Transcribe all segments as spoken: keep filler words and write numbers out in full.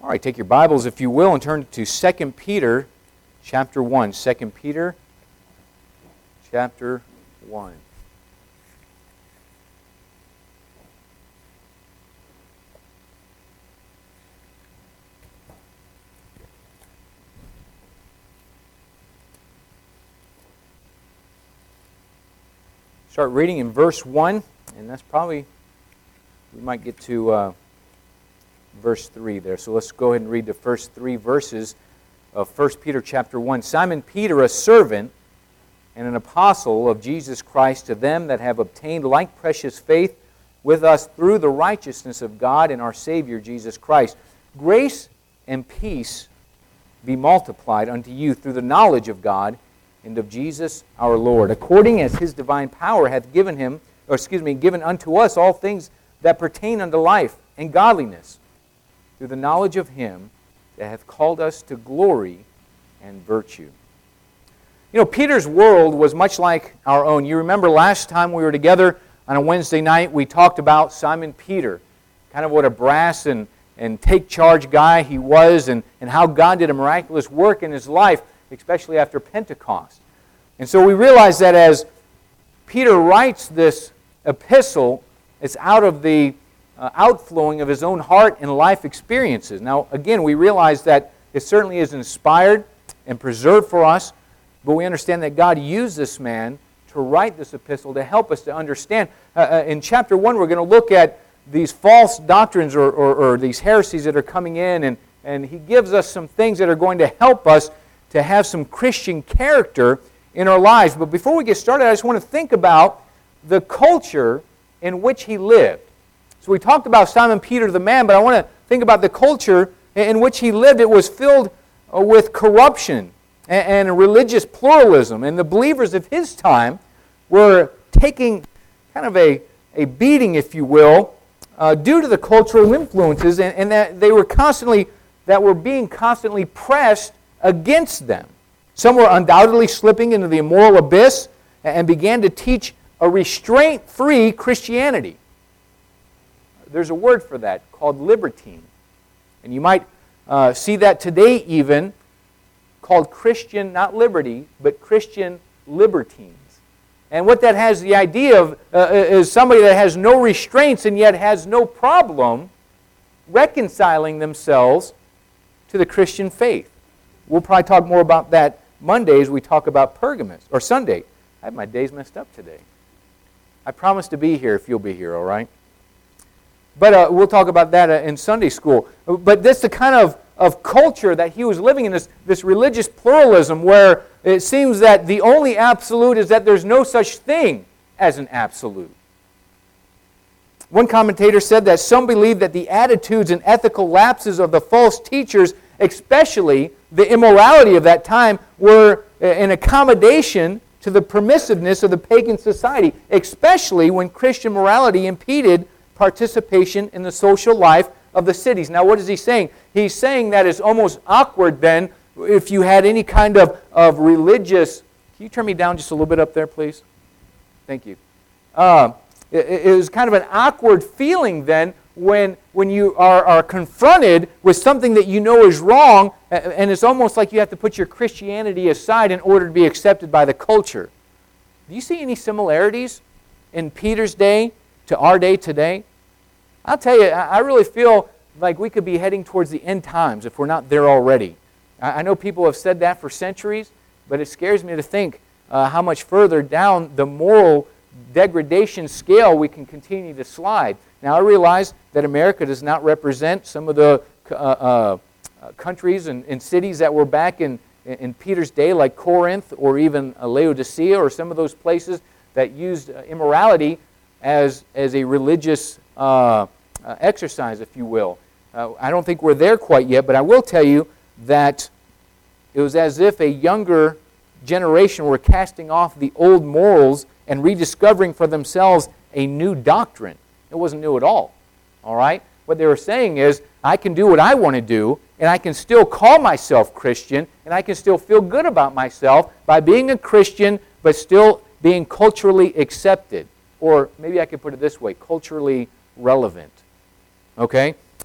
All right, take your Bibles, if you will, and turn to Second Peter chapter one. Second Peter chapter one. Start reading in verse one, and that's probably, we might get to uh, verse three there. So let's go ahead and read the first three verses of First Peter chapter one. Simon Peter, a servant and an apostle of Jesus Christ, to them that have obtained like precious faith with us through the righteousness of God and our Savior Jesus Christ. Grace and peace be multiplied unto you through the knowledge of God and of Jesus our Lord, according as His divine power hath given him, or excuse me, given unto us all things that pertain unto life and godliness, through the knowledge of Him that hath called us to glory and virtue. You know, Peter's world was much like our own. You remember last time we were together on a Wednesday night, we talked about Simon Peter, kind of what a brass and, and take-charge guy he was, and, and how God did a miraculous work in his life, especially after Pentecost. And so we realize that as Peter writes this epistle, it's out of the uh, outflowing of his own heart and life experiences. Now, again, we realize that it certainly is inspired and preserved for us, but we understand that God used this man to write this epistle to help us to understand. Uh, uh, in chapter one, we're going to look at these false doctrines or, or, or these heresies that are coming in, and, and he gives us some things that are going to help us to have some Christian character in our lives. But before we get started, I just want to think about the culture in which he lived. So we talked about Simon Peter the man, but I want to think about the culture in which he lived. It was filled with corruption and, and religious pluralism. And the believers of his time were taking kind of a, a beating, if you will, uh, due to the cultural influences, and, and that they were constantly, that were being constantly pressed against them. Some were undoubtedly slipping into the immoral abyss and began to teach a restraint-free Christianity. There's a word for that called libertine. And you might uh, see that today even called Christian, not liberty, but Christian libertines. And what that has the idea of uh, is somebody that has no restraints and yet has no problem reconciling themselves to the Christian faith. We'll probably talk more about that Monday as we talk about Pergamos, or Sunday. I have my days messed up today. I promise to be here if you'll be here, all right? But uh, we'll talk about that uh, in Sunday school. But this is the kind of, of culture that he was living in, this, this religious pluralism where it seems that the only absolute is that there's no such thing as an absolute. One commentator said that some believe that the attitudes and ethical lapses of the false teachers, especially the immorality of that time, were an accommodation to the permissiveness of the pagan society, especially when Christian morality impeded participation in the social life of the cities. Now, what is he saying? He's saying that it's almost awkward then if you had any kind of, of religious... Can you turn me down just a little bit up there, please? Thank you. Uh, it, it was kind of an awkward feeling then when, when you are, are confronted with something that you know is wrong, and it's almost like you have to put your Christianity aside in order to be accepted by the culture. Do you see any similarities in Peter's day to our day today? I'll tell you, I really feel like we could be heading towards the end times if we're not there already. I know people have said that for centuries, but it scares me to think uh, how much further down the moral degradation scale we can continue to slide. Now, I realize that America does not represent some of the uh, uh, countries and, and cities that were back in, in Peter's day, like Corinth or even Laodicea, or some of those places that used immorality as, as a religious uh, uh, exercise, if you will. Uh, I don't think we're there quite yet, but I will tell you that it was as if a younger generation were casting off the old morals and rediscovering for themselves a new doctrine. It wasn't new at all, all right? What they were saying is, I can do what I want to do, and I can still call myself Christian, and I can still feel good about myself by being a Christian, but still being culturally accepted. Or maybe I could put it this way, culturally relevant. Okay?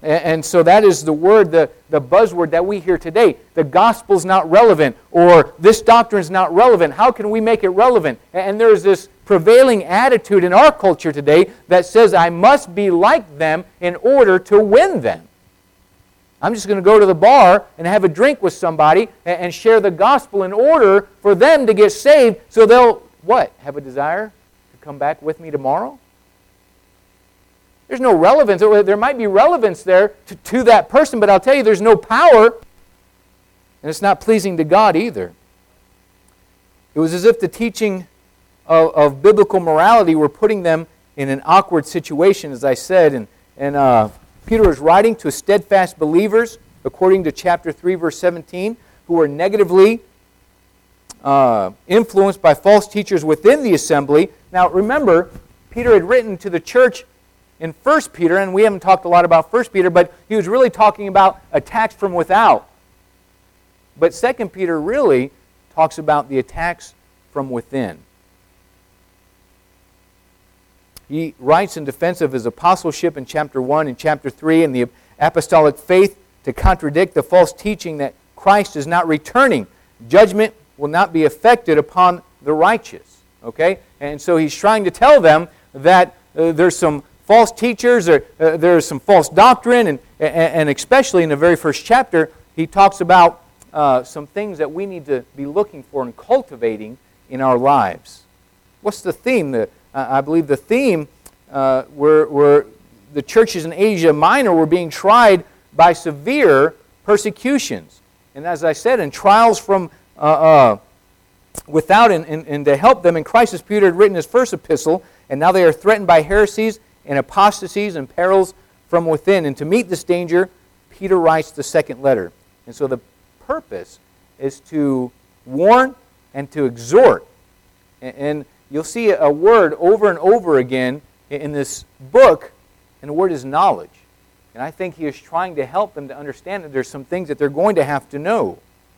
And so that is the word, the, the buzzword that we hear today. The gospel's not relevant, or this doctrine's not relevant. How can we make it relevant? And there's this prevailing attitude in our culture today that says I must be like them in order to win them. I'm just going to go to the bar and have a drink with somebody and share the gospel in order for them to get saved, so they'll, what, have a desire to come back with me tomorrow? There's no relevance. There might be relevance there to, to that person, but I'll tell you there's no power, and it's not pleasing to God either. It was as if the teaching of, of biblical morality were putting them in an awkward situation, as I said, and, and uh, Peter is writing to steadfast believers, according to chapter three, verse seventeen, who were negatively uh, influenced by false teachers within the assembly. Now remember, Peter had written to the church in First Peter, and we haven't talked a lot about First Peter, but he was really talking about attacks from without. But Second Peter really talks about the attacks from within. He writes in defense of his apostleship in chapter one and chapter three, and the apostolic faith to contradict the false teaching that Christ is not returning. Judgment will not be affected upon the righteous. Okay? And so he's trying to tell them that uh, there's some false teachers, or uh, there's some false doctrine, and, and especially in the very first chapter, he talks about uh, some things that we need to be looking for and cultivating in our lives. What's the theme? The, uh, I believe the theme uh, were, were the churches in Asia Minor were being tried by severe persecutions. And as I said, in trials from uh, uh, without, and, and, and to help them in crisis, Peter had written his first epistle, and now they are threatened by heresies and apostasies and perils from within. And to meet this danger, Peter writes the second letter. And so the purpose is to warn and to exhort. And you'll see a word over and over again in this book, and the word is knowledge. And I think he is trying to help them to understand that there's some things that they're going to have to know.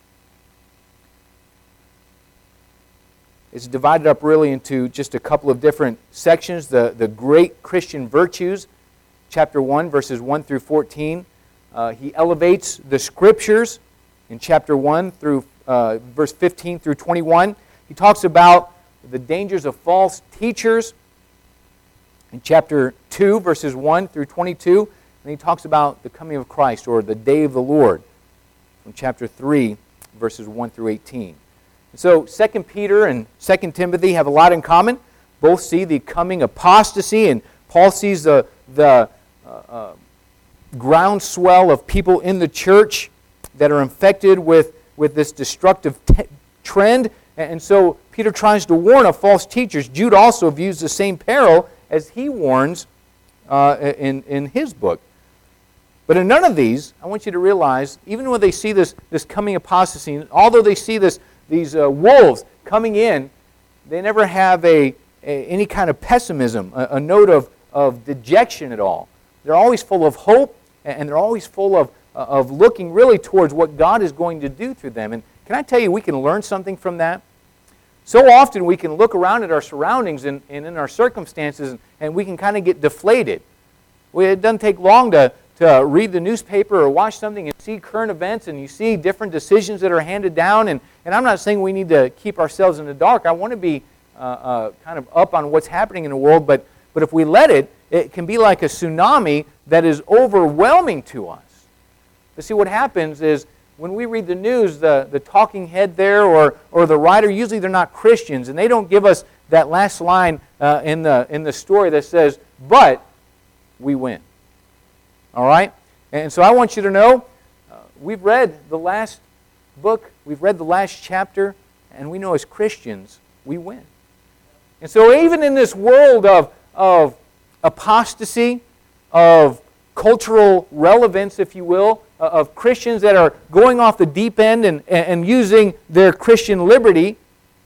It's divided up really into just a couple of different sections. The, the great Christian virtues, chapter one, verses one through fourteen. Uh, he elevates the Scriptures in chapter one through uh, verse fifteen through twenty-one. He talks about the dangers of false teachers in chapter two, verses one through twenty-two. And he talks about the coming of Christ, or the day of the Lord, from chapter three, verses one through eighteen. So Second Peter and Second Timothy have a lot in common. Both see the coming apostasy, and Paul sees the, the uh, uh, groundswell of people in the church that are infected with, with this destructive t- trend. And so Peter tries to warn of false teachers. Jude also views the same peril as he warns uh, in, in his book. But in none of these, I want you to realize, even when they see this, this coming apostasy, although they see this these uh, wolves coming in, they never have a, a any kind of pessimism, a, a note of, of dejection at all. They're always full of hope, and they're always full of, of looking really towards what God is going to do through them. And can I tell you, we can learn something from that? So often we can look around at our surroundings and, and in our circumstances, and, and we can kind of get deflated. Well, it doesn't take long to, to read the newspaper or watch something and see current events, and you see different decisions that are handed down. And, and I'm not saying we need to keep ourselves in the dark. I want to be uh, uh, kind of up on what's happening in the world, but, but if we let it, it can be like a tsunami that is overwhelming to us. But see, what happens is when we read the news, the, the talking head there or, or the writer, usually they're not Christians, and they don't give us that last line uh, in, the, in the story that says, but we win. All right? And so I want you to know, uh, we've read the last book, we've read the last chapter, and we know as Christians, we win. And so even in this world of, of apostasy, of cultural relevance, if you will, uh, of Christians that are going off the deep end and, and using their Christian liberty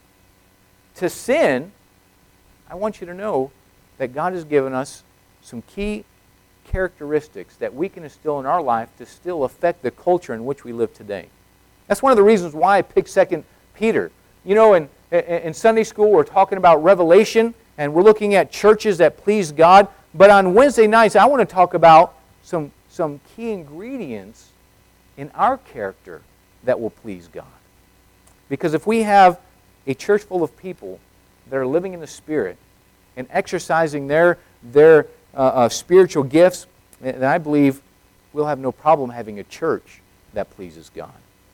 to sin, I want you to know that God has given us some key characteristics that we can instill in our life to still affect the culture in which we live today. That's one of the reasons why I picked Second Peter. You know, in, in Sunday school we're talking about Revelation, and we're looking at churches that please God. But on Wednesday nights I want to talk about some, some key ingredients in our character that will please God. Because if we have a church full of people that are living in the Spirit and exercising their, their uh, uh, spiritual gifts, then I believe we'll have no problem having a church that pleases God.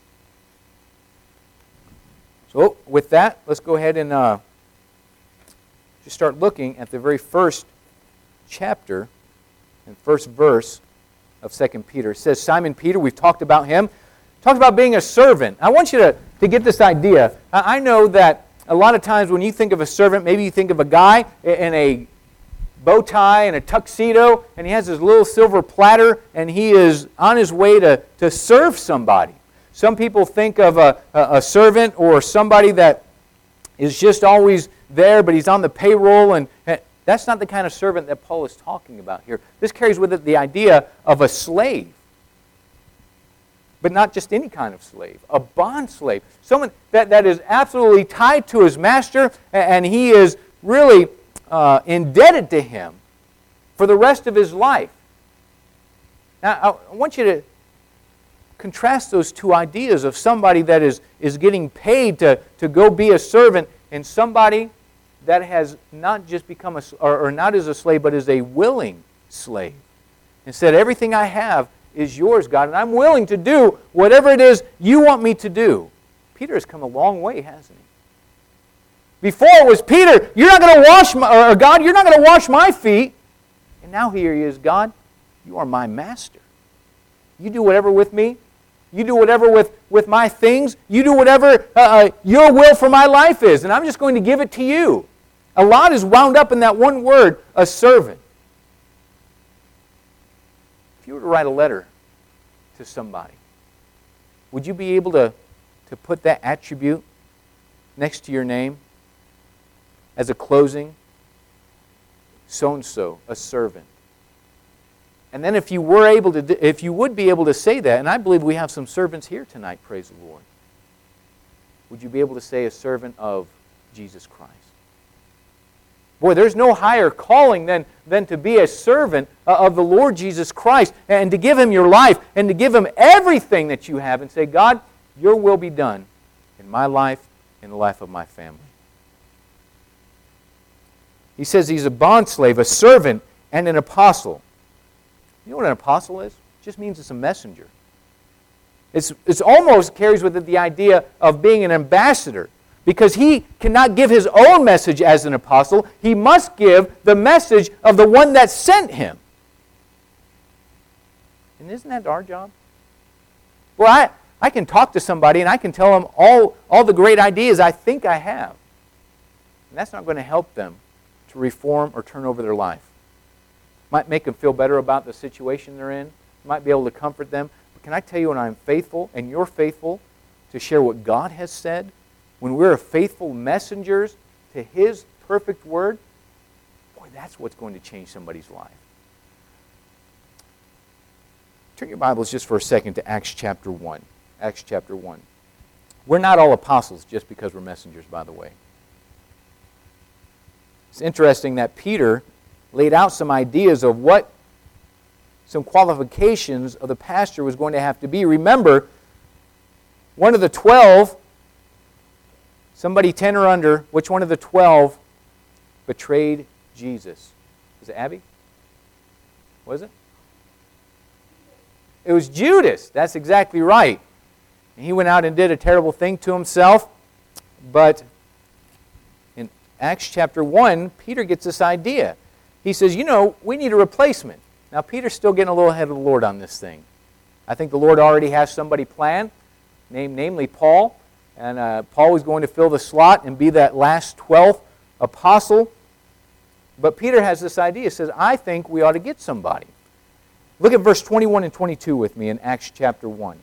So with that, let's go ahead and uh, just start looking at the very first chapter and first verse of Second Peter. It says, Simon Peter, we've talked about him, talked about being a servant. I want you to, to get this idea. I know that a lot of times when you think of a servant, maybe you think of a guy in a bow tie and a tuxedo, and he has his little silver platter, and he is on his way to, to serve somebody. Some people think of a, a, a servant or somebody that is just always there, but he's on the payroll, and, and that's not the kind of servant that Paul is talking about here. This carries with it the idea of a slave. But not just any kind of slave, a bond slave. Someone that, that is absolutely tied to his master, and he is really uh, indebted to him for the rest of his life. Now, I want you to contrast those two ideas of somebody that is, is getting paid to, to go be a servant and somebody that has not just become a, or, or not as a slave, but is a willing slave. And said, everything I have is yours, God, and I'm willing to do whatever it is you want me to do. Peter has come a long way, hasn't he? Before it was, Peter, you're not going to wash my, or God, you're not going to wash my feet. And now here he is, God, you are my master. You do whatever with me. You do whatever with, with my things. You do whatever uh, your will for my life is, and I'm just going to give it to you. A lot is wound up in that one word, a servant. If you were to write a letter to somebody, would you be able to, to put that attribute next to your name as a closing? So-and-so, a servant. And then if you were able to, if you would be able to say that, and I believe we have some servants here tonight, praise the Lord, would you be able to say a servant of Jesus Christ? Boy, there's no higher calling than, than to be a servant of the Lord Jesus Christ and to give Him your life and to give Him everything that you have and say, God, your will be done in my life and the life of my family. He says he's a bondslave, a servant, and an apostle. You know what an apostle is? It just means it's a messenger. It's, it's almost carries with it the idea of being an ambassador. Because he cannot give his own message as an apostle. He must give the message of the one that sent him. And isn't that our job? Well, I, I can talk to somebody and I can tell them all, all the great ideas I think I have. And that's not going to help them to reform or turn over their life. Might make them feel better about the situation they're in. Might be able to comfort them. But can I tell you, when I'm faithful and you're faithful to share what God has said, when we're faithful messengers to His perfect word, boy, that's what's going to change somebody's life. Turn your Bibles just for a second to Acts chapter one. Acts chapter one. We're not all apostles just because we're messengers, by the way. It's interesting that Peter laid out some ideas of what some qualifications of the pastor was going to have to be. Remember, one of the twelve, somebody ten or under, which one of the twelve betrayed Jesus? Was it Abby? Was it? It was Judas. That's exactly right. And he went out and did a terrible thing to himself. But in Acts chapter one, Peter gets this idea. He says, you know, we need a replacement. Now, Peter's still getting a little ahead of the Lord on this thing. I think the Lord already has somebody planned, named, namely Paul. And uh, Paul was going to fill the slot and be that last twelfth apostle. But Peter has this idea. He says, I think we ought to get somebody. Look at verse twenty-one and twenty-two with me in Acts chapter one.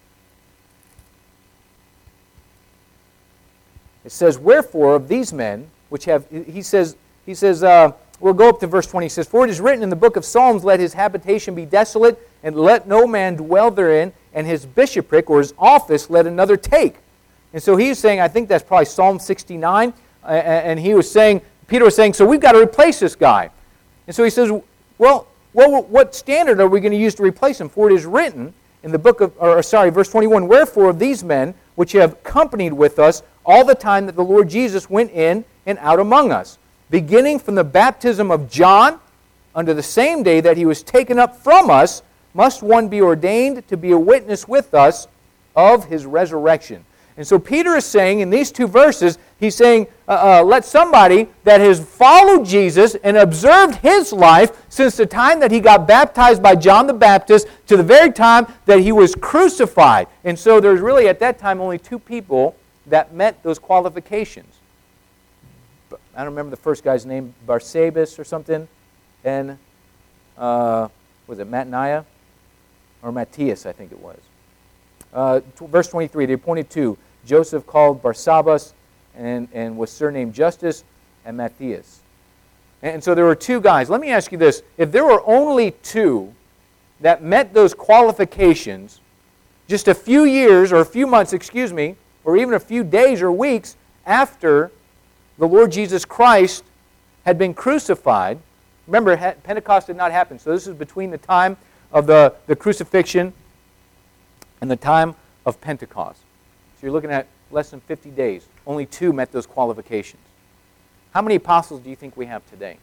It says, wherefore of these men, which have, he says, he says, uh, we'll go up to verse twenty. He says, for it is written in the book of Psalms, let his habitation be desolate, and let no man dwell therein, and his bishopric or his office let another take. And so he's saying, I think that's probably Psalm sixty-nine, and he was saying, Peter was saying, so we've got to replace this guy. And so he says, well, well, what standard are we going to use to replace him? For it is written in the book of, or sorry, verse twenty-one, wherefore of these men which have companied with us all the time that the Lord Jesus went in and out among us, beginning from the baptism of John unto the same day that he was taken up from us, must one be ordained to be a witness with us of his resurrection. And so Peter is saying in these two verses, he's saying, uh, uh, let somebody that has followed Jesus and observed his life since the time that he got baptized by John the Baptist to the very time that he was crucified. And so there's really at that time only two people that met those qualifications. I don't remember the first guy's name, Barsabas or something, and uh, was it Mattaniah? Or Matthias, I think it was. Uh, t- verse twenty-three, they appointed two, Joseph called Barsabas and, and was surnamed Justus, and Matthias. And, and so there were two guys. Let me ask you this. If there were only two that met those qualifications just a few years, or a few months, excuse me, or even a few days or weeks after the Lord Jesus Christ had been crucified, remember, Pentecost did not happen, so this is between the time of the, the crucifixion and the time of Pentecost. So you're looking at less than fifty days. Only two met those qualifications. How many apostles do you think we have today?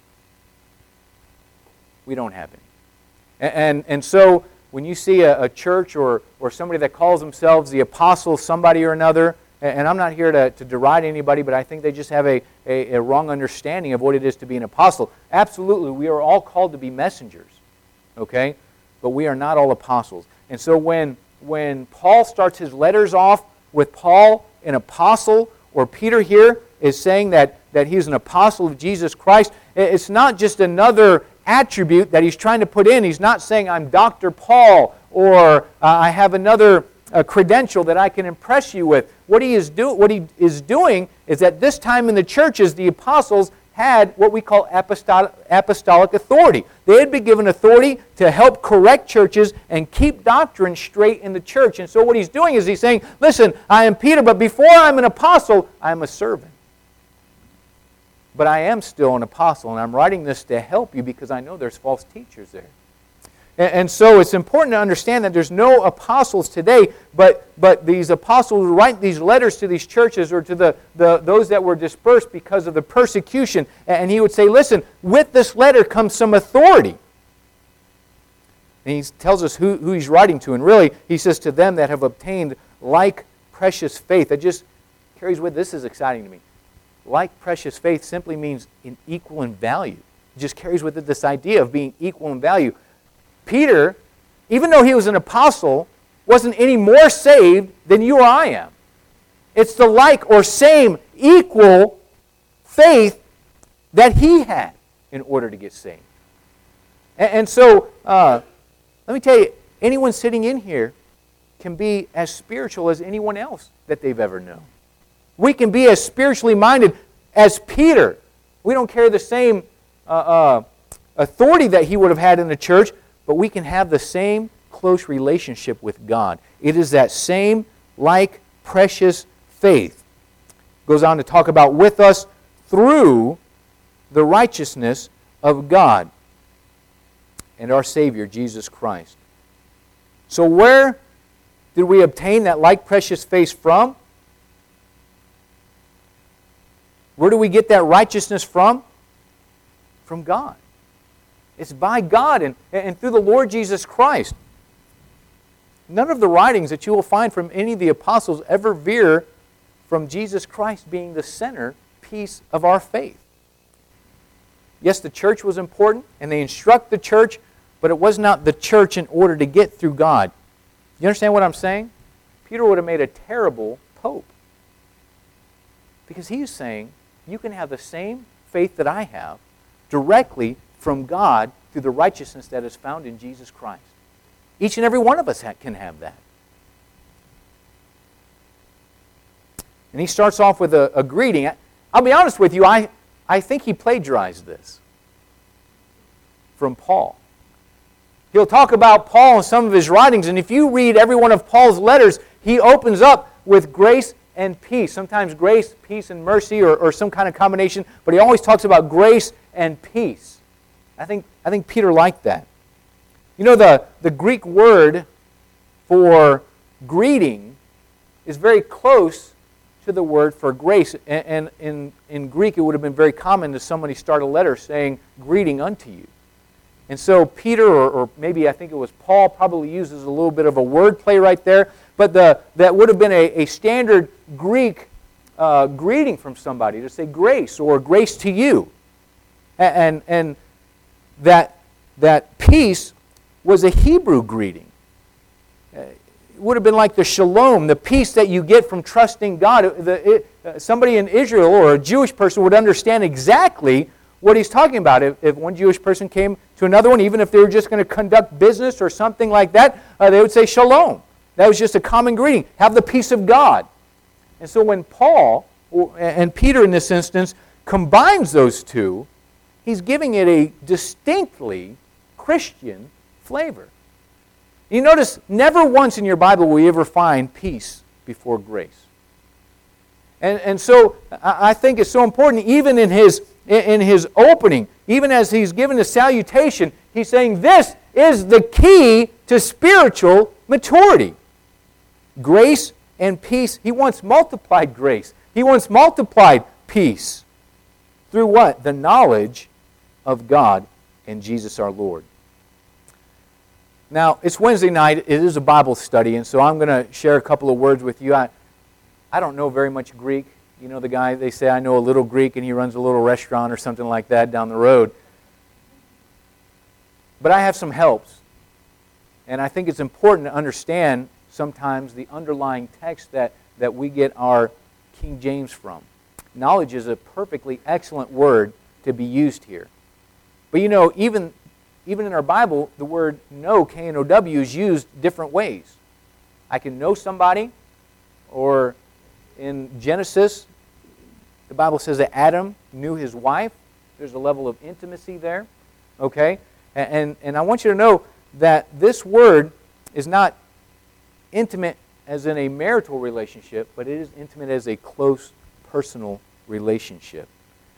We don't have any. And, and, and so when you see a, a church or, or somebody that calls themselves the apostle, somebody or another, and, and I'm not here to, to deride anybody, but I think they just have a, a, a wrong understanding of what it is to be an apostle. Absolutely, we are all called to be messengers, okay? But we are not all apostles. And so when, when Paul starts his letters off with Paul, an apostle, or Peter here is saying that, that he's an apostle of Jesus Christ, it's not just another attribute that he's trying to put in. He's not saying, I'm Doctor Paul, or uh, I have another uh, credential that I can impress you with. What he, is do, what he is doing is at this time in the churches, the apostles had what we call apostolic, apostolic authority. They had been given authority to help correct churches and keep doctrine straight in the church. And so what he's doing is he's saying, listen, I am Peter, but before I'm an apostle, I'm a servant. But I am still an apostle, and I'm writing this to help you because I know there's false teachers there. And, and so it's important to understand that there's no apostles today, but, but these apostles who write these letters to these churches or to the, the those that were dispersed because of the persecution. And he would say, listen, with this letter comes some authority. And he tells us who, who he's writing to. And really, he says to them that have obtained like precious faith. That just carries with, this is exciting to me. Like precious faith simply means in equal in value. It just carries with it this idea of being equal in value. Peter, even though he was an apostle, wasn't any more saved than you or I am. It's the like or same equal faith that he had in order to get saved. And, and so, uh, let me tell you, anyone sitting in here can be as spiritual as anyone else that they've ever known. We can be as spiritually minded as Peter. We don't carry the same uh, uh, authority that he would have had in the church, but we can have the same close relationship with God. It is that same like precious faith. Goes on to talk about with us through the righteousness of God and our Savior, Jesus Christ. So where did we obtain that like precious faith from? Where do we get that righteousness from? From God. It's by God and, and through the Lord Jesus Christ. None of the writings that you will find from any of the apostles ever veer from Jesus Christ being the centerpiece of our faith. Yes, the church was important, and they instruct the church, but it was not the church in order to get through God. You understand what I'm saying? Peter would have made a terrible pope. Because he's saying, you can have the same faith that I have directly from God through the righteousness that is found in Jesus Christ. Each and every one of us can have that. And he starts off with a, a greeting. I'll be honest with you, I, I think he plagiarized this from Paul. He'll talk about Paul in some of his writings, and if you read every one of Paul's letters, he opens up with grace and peace. Sometimes grace, peace, and mercy, or, or some kind of combination, but he always talks about grace and peace. I think, I think Peter liked that. You know, the, the Greek word for greeting is very close to the word for grace. And, and in, in Greek, it would have been very common to somebody start a letter saying, greeting unto you. And so Peter, or, or maybe I think it was Paul, probably uses a little bit of a word play right there. But the, that would have been a, a standard Greek uh, greeting from somebody to say grace or grace to you. And, and that, that peace was a Hebrew greeting. It would have been like the shalom, the peace that you get from trusting God. The, it, uh, somebody in Israel or a Jewish person would understand exactly what he's talking about. If, if one Jewish person came to another one, even if they were just going to conduct business or something like that, uh, they would say shalom. That was just a common greeting. Have the peace of God. And so when Paul, or, and Peter in this instance, combines those two, he's giving it a distinctly Christian flavor. You notice, never once in your Bible will you ever find peace before grace. And, and so I think it's so important, even in his, in his opening, even as he's given the salutation, he's saying this is the key to spiritual maturity. Grace and peace. He wants multiplied grace. He wants multiplied peace. Through what? The knowledge of God and Jesus our Lord. Now, it's Wednesday night. It is a Bible study, and so I'm going to share a couple of words with you. I, I don't know very much Greek. You know the guy, they say, I know a little Greek, and he runs a little restaurant or something like that down the road. But I have some helps, and I think it's important to understand sometimes the underlying text that, that we get our King James from. Knowledge is a perfectly excellent word to be used here. But you know, even, even in our Bible, the word know, K N O W, is used different ways. I can know somebody, or in Genesis, the Bible says that Adam knew his wife. There's a level of intimacy there. Okay? And, and, and I want you to know that this word is not intimate as in a marital relationship, but it is intimate as a close personal relationship.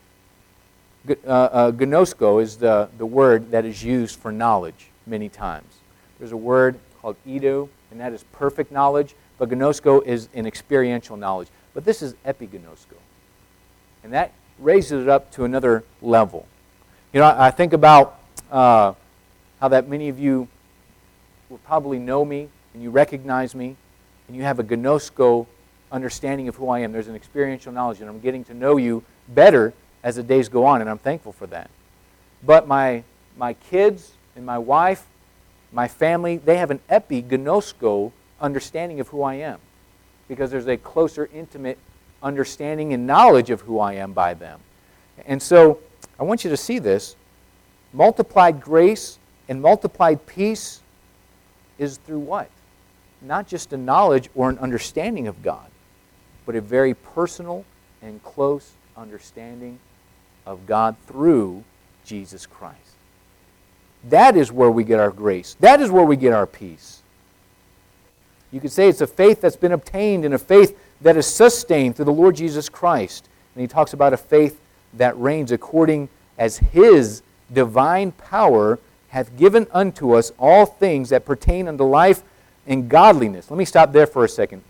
Uh, uh, gnosko is the, the word that is used for knowledge many times. There's a word called edo, and that is perfect knowledge, but gnosko is an experiential knowledge. But this is epignosko, and that raises it up to another level. You know, I, I think about uh, how that many of you will probably know me, and you recognize me, and you have a gnosko understanding of who I am. There's an experiential knowledge, and I'm getting to know you better as the days go on, and I'm thankful for that. But my, my kids and my wife, my family, they have an epignosko understanding of who I am, because there's a closer, intimate understanding and knowledge of who I am by them. And so I want you to see this. Multiplied grace and multiplied peace is through what? Not just a knowledge or an understanding of God, but a very personal and close understanding of God through Jesus Christ. That is where we get our grace. That is where we get our peace. You could say it's a faith that's been obtained and a faith that is sustained through the Lord Jesus Christ. And he talks about a faith that reigns according as His divine power hath given unto us all things that pertain unto life and godliness. Let me stop there for a second.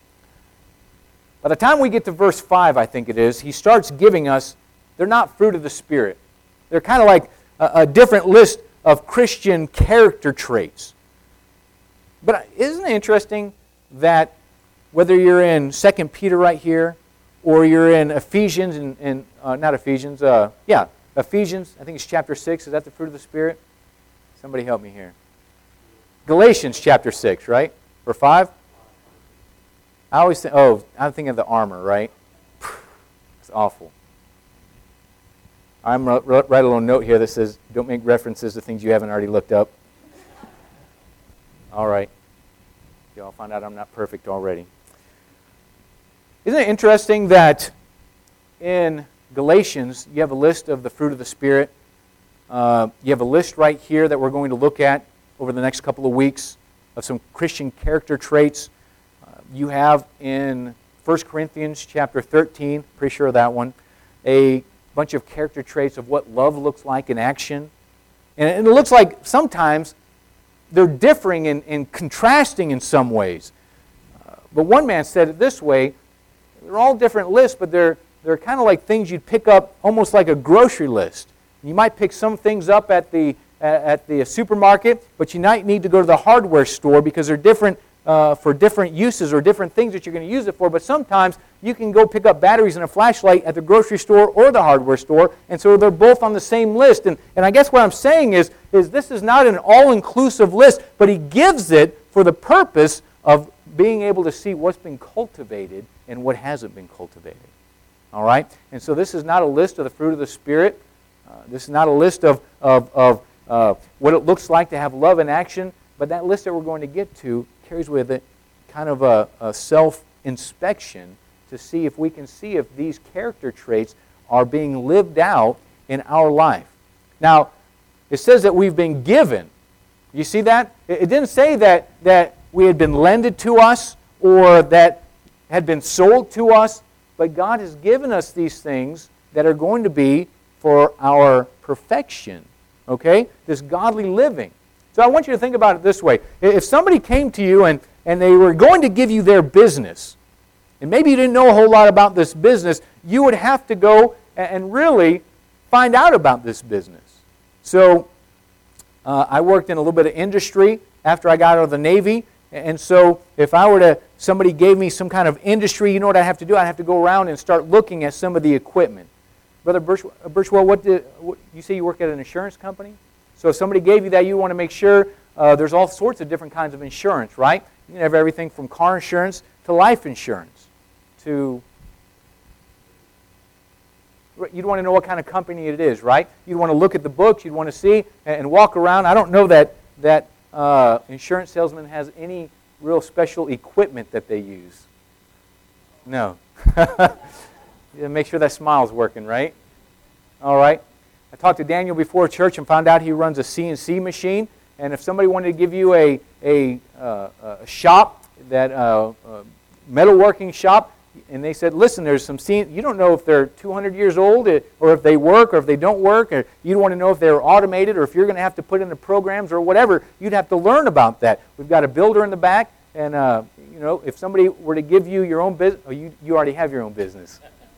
By the time we get to verse five, I think it is, he starts giving us, they're not fruit of the Spirit. They're kind of like a, a different list of Christian character traits. But isn't it interesting that whether you're in Second Peter right here, or you're in Ephesians, and, and uh, not Ephesians, uh, yeah, Ephesians, I think it's chapter six, is that the fruit of the Spirit? Somebody help me here. Galatians chapter six, right? Or five? I always think, oh, I'm thinking of the armor, right? It's awful. I'm write a little note here that says, don't make references to things you haven't already looked up. All right. Y'all find out I'm not perfect already. Isn't it interesting that in Galatians, you have a list of the fruit of the Spirit. Uh, you have a list right here that we're going to look at over the next couple of weeks of some Christian character traits. Uh, you have in First Corinthians chapter thirteen, pretty sure of that one, a bunch of character traits of what love looks like in action. And it looks like sometimes they're differing and, and contrasting in some ways. Uh, but one man said it this way, they're all different lists, but they're, they're kind of like things you'd pick up almost like a grocery list. You might pick some things up at the, at the supermarket, but you might need to go to the hardware store because they're different uh, for different uses or different things that you're going to use it for. But sometimes you can go pick up batteries and a flashlight at the grocery store or the hardware store, and so they're both on the same list. And, and I guess what I'm saying is, is this is not an all-inclusive list, but he gives it for the purpose of being able to see what's been cultivated and what hasn't been cultivated. All right? And so this is not a list of the fruit of the Spirit. Uh, this is not a list of, of, of uh, what it looks like to have love in action, but that list that we're going to get to carries with it kind of a, a self-inspection to see if we can see if these character traits are being lived out in our life. Now, it says that we've been given. You see that? It, it didn't say that, that we had been lended to us or that had been sold to us, but God has given us these things that are going to be for our perfection, okay? This godly living. So I want you to think about it this way. If somebody came to you and, and they were going to give you their business, and maybe you didn't know a whole lot about this business, you would have to go and really find out about this business. So uh, I worked in a little bit of industry after I got out of the Navy, and so if I were to, somebody gave me some kind of industry, you know what I have to do? I have to go around and start looking at some of the equipment. Brother Birchwell, what did, what, you say you work at an insurance company? So if somebody gave you that, you want to make sure uh, there's all sorts of different kinds of insurance, right? You can have everything from car insurance to life insurance to... You'd want to know what kind of company it is, right? You'd want to look at the books, you'd want to see and walk around. I don't know that, that uh, insurance salesman has any real special equipment that they use. No. You make sure that smile's working, right? All right. I talked to Daniel before church and found out he runs a C N C machine. And if somebody wanted to give you a, a, uh, a shop, that uh, uh, metalworking shop, and they said, listen, there's some C N C, you don't know if they're two hundred years old or if they work or if they don't work, or you don't want to know if they're automated or if you're going to have to put in the programs or whatever. You'd have to learn about that. We've got a builder in the back, and uh, you know, if somebody were to give you your own business, oh, you, you already have your own business.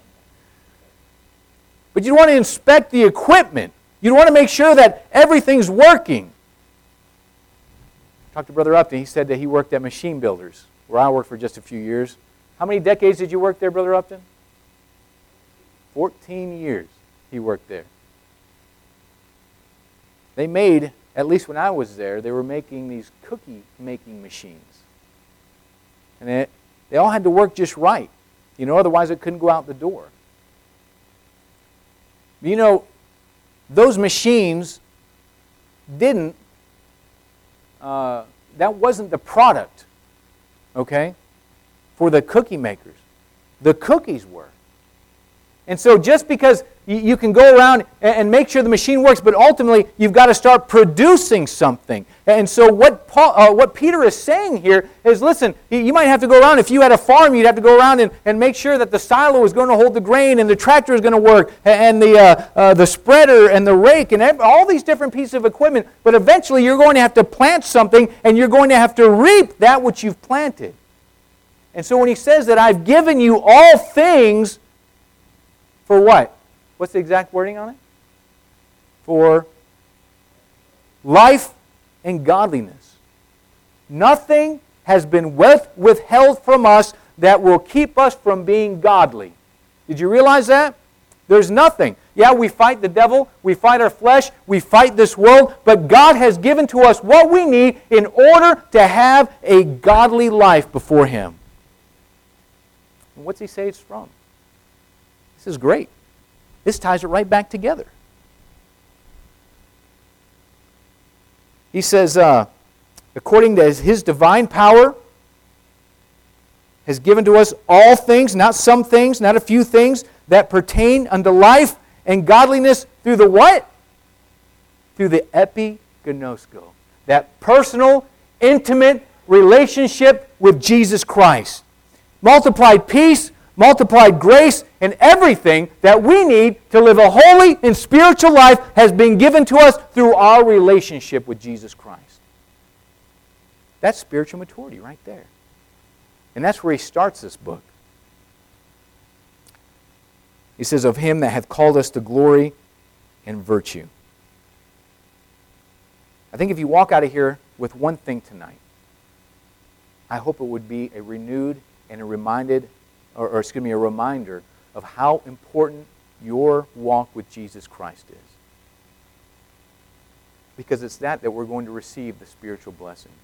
But you want to inspect the equipment. You want to make sure that everything's working. I talked to Brother Upton. He said that he worked at Machine Builders, where I worked for just a few years. How many decades did you work there, Brother Upton? Fourteen years he worked there. They made, at least when I was there, they were making these cookie-making machines. And it, they all had to work just right. You know, otherwise it couldn't go out the door. You know, those machines didn't, uh, that wasn't the product, okay, for the cookie makers. The cookies were. And so just because you, you can go around and, and make sure the machine works, but ultimately you've got to start producing something. And so what Paul, uh, what Peter is saying here is, listen, you, you might have to go around, if you had a farm, you'd have to go around and, and make sure that the silo is going to hold the grain and the tractor is going to work and the, uh, uh, the spreader and the rake and every, all these different pieces of equipment. But eventually you're going to have to plant something and you're going to have to reap that which you've planted. And so when he says that I've given you all things, for what? What's the exact wording on it? For life and godliness. Nothing has been withheld from us that will keep us from being godly. Did you realize that? There's nothing. Yeah, we fight the devil, we fight our flesh, we fight this world, but God has given to us what we need in order to have a godly life before Him. And what's He say it's from? This is great. This ties it right back together. He says, uh, according to His divine power, has given to us all things, not some things, not a few things, that pertain unto life and godliness through the what? Through the epigenosko. That personal, intimate relationship with Jesus Christ. Multiplied peace, multiplied grace, and everything that we need to live a holy and spiritual life has been given to us through our relationship with Jesus Christ. That's spiritual maturity right there. And that's where he starts this book. He says, of him that hath called us to glory and virtue. I think if you walk out of here with one thing tonight, I hope it would be a renewed and a reminded, or, or excuse me, a reminder of how important your walk with Jesus Christ is. Because it's that that we're going to receive the spiritual blessings.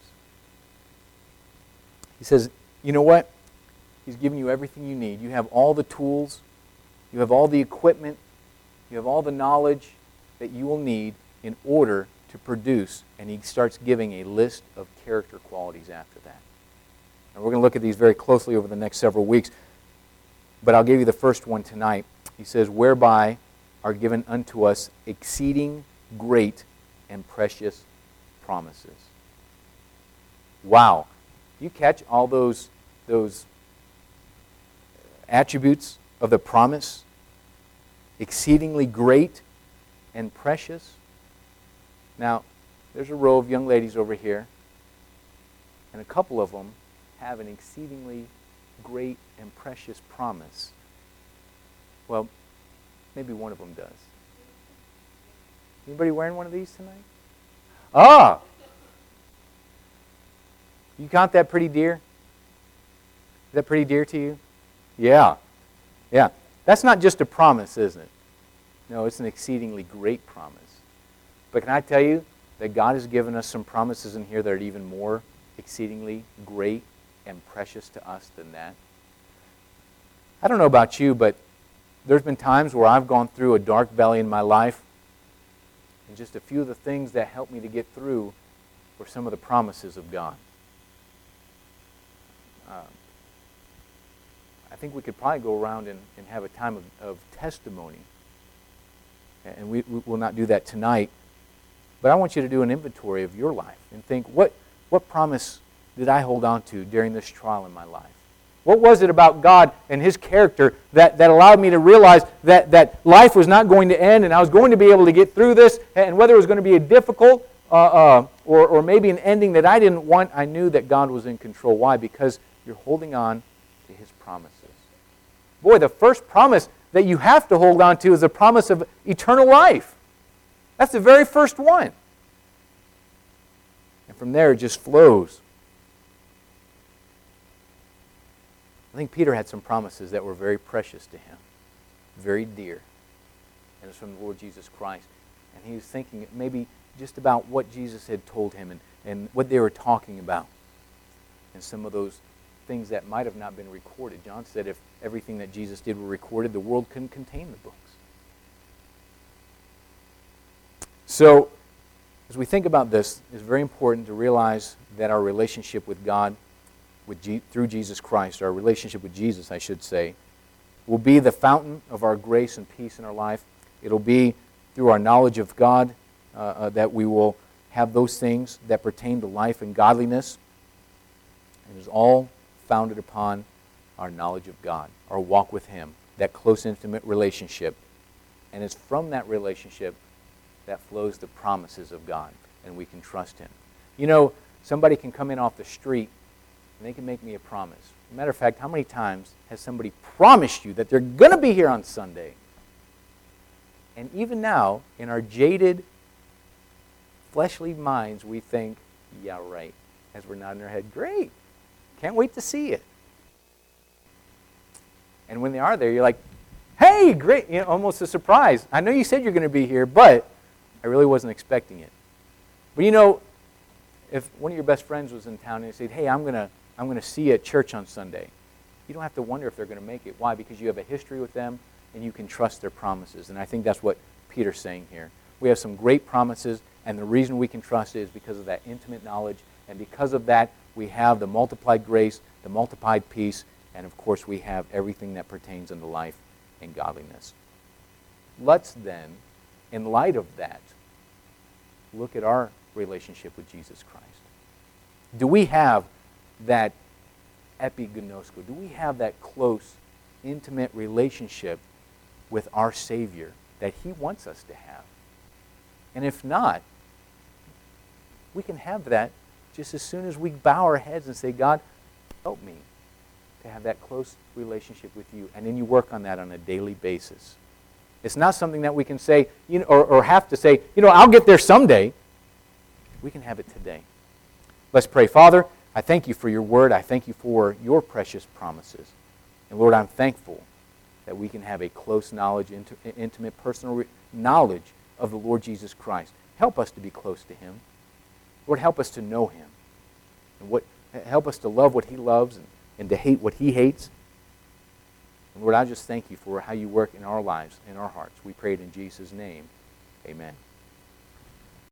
He says, you know what? He's given you everything you need. You have all the tools. You have all the equipment. You have all the knowledge that you will need in order to produce. And he starts giving a list of character qualities after that. And we're going to look at these very closely over the next several weeks. But I'll give you the first one tonight. He says, whereby are given unto us exceeding great and precious promises. Wow. You catch all those, those attributes of the promise? Exceedingly great and precious. Now, there's a row of young ladies over here, and a couple of them have an exceedingly great and precious promise. Well, maybe one of them does. Anybody wearing one of these tonight? Ah! You count that pretty dear? Is that pretty dear to you? Yeah. Yeah. That's not just a promise, isn't it? No, it's an exceedingly great promise. But can I tell you that God has given us some promises in here that are even more exceedingly great and precious to us than that? I don't know about you, but there's been times where I've gone through a dark valley in my life, and just a few of the things that helped me to get through were some of the promises of God. Uh, I think we could probably go around and, and have a time of, of testimony. And we, we will not do that tonight. But I want you to do an inventory of your life and think, what, what promise did I hold on to during this trial in my life? What was it about God and His character that, that allowed me to realize that, that life was not going to end and I was going to be able to get through this, and whether it was going to be a difficult uh, uh, or, or maybe an ending that I didn't want, I knew that God was in control. Why? Because you're holding on to His promises. Boy, the first promise that you have to hold on to is the promise of eternal life. That's the very first one. And from there it just flows. I think Peter had some promises that were very precious to him, very dear. And it's from the Lord Jesus Christ. And he was thinking maybe just about what Jesus had told him and, and what they were talking about. And some of those things that might have not been recorded. John said if everything that Jesus did were recorded, the world couldn't contain the books. So, as we think about this, it's very important to realize that our relationship with God, with G- through Jesus Christ, our relationship with Jesus, I should say, will be the fountain of our grace and peace in our life. It'll be through our knowledge of God uh, uh, that we will have those things that pertain to life and godliness. It is all founded upon our knowledge of God, our walk with Him, that close, intimate relationship. And it's from that relationship that flows the promises of God, and we can trust Him. You know, somebody can come in off the street, and they can make me a promise. As a matter of fact, how many times has somebody promised you that they're going to be here on Sunday? And even now, in our jaded, fleshly minds, we think, yeah, right. As we're nodding our head, great. Can't wait to see it. And when they are there, you're like, hey, great. You know, almost a surprise. I know you said you're going to be here, but I really wasn't expecting it. But you know, if one of your best friends was in town and they said, hey, I'm going to I'm going to see you at church on Sunday, you don't have to wonder if they're going to make it. Why? Because you have a history with them and you can trust their promises. And I think that's what Peter's saying here. We have some great promises, and the reason we can trust it is because of that intimate knowledge, and because of that, we have the multiplied grace, the multiplied peace, and of course we have everything that pertains unto life and godliness. Let's then, in light of that, look at our relationship with Jesus Christ. Do we have that epigenosko? Do we have that close intimate relationship with our Savior that He wants us to have. And if not, we can have that just as soon as we bow our heads and say, God, help me to have that close relationship with you. And then you work on that on a daily basis. It's not something that we can say, you know, or, or have to say, you know, I'll get there someday. We can have it today. Let's pray. Father, I thank you for your word. I thank you for your precious promises. And Lord, I'm thankful that we can have a close knowledge, intimate, personal knowledge of the Lord Jesus Christ. Help us to be close to Him. Lord, help us to know Him. And what, help us to love what He loves and, and to hate what He hates. And Lord, I just thank you for how you work in our lives, in our hearts. We pray it in Jesus' name. Amen.